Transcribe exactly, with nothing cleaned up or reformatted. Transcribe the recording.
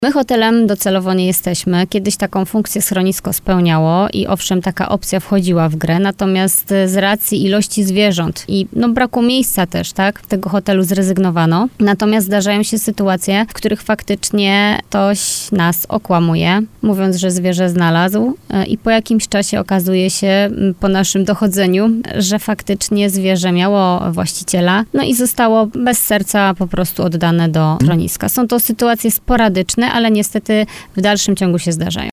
My hotelem docelowo nie jesteśmy. Kiedyś taką funkcję schronisko spełniało i owszem, taka opcja wchodziła w grę, natomiast z racji ilości zwierząt i no, braku miejsca też, tak, tego hotelu zrezygnowano. Natomiast zdarzają się sytuacje, w których faktycznie ktoś nas okłamuje, mówiąc, że zwierzę znalazł i po jakimś czasie okazuje się po naszym dochodzeniu, że faktycznie zwierzę miało właściciela, no i zostało bez serca po prostu oddane do schroniska. Są to sytuacje sporadyczne, ale niestety w dalszym ciągu się zdarzają.